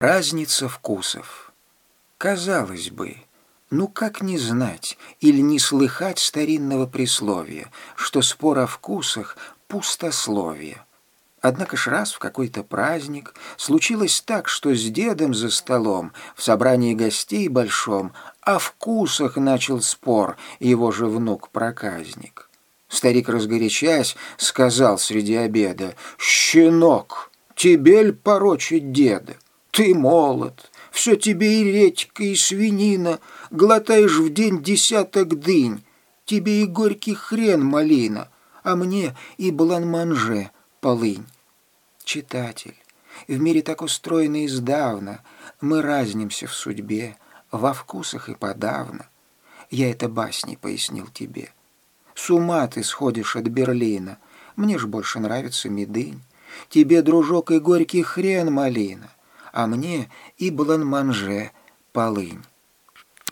Разница вкусов. Казалось бы, ну как не знать или не слыхать старинного присловия, что спор о вкусах – пустословие. Однако ж раз в какой-то праздник случилось так, что с дедом за столом, в собрании гостей большом, о вкусах начал спор его же внук-проказник. Старик, разгорячась, сказал среди обеда: «Щенок, тебе ль порочить деда? Ты молод, все тебе и редька, и свинина, глотаешь в день 10 дынь, тебе и горький хрен малина, а мне и блан-манже полынь». Читатель, в мире так устроено издавна, мы разнимся в судьбе, во вкусах и подавно. Я это басней пояснил тебе. С ума ты сходишь от Берлина, мне ж больше нравится медынь. Тебе, дружок, и горький хрен малина, а мне и блан-манже полынь.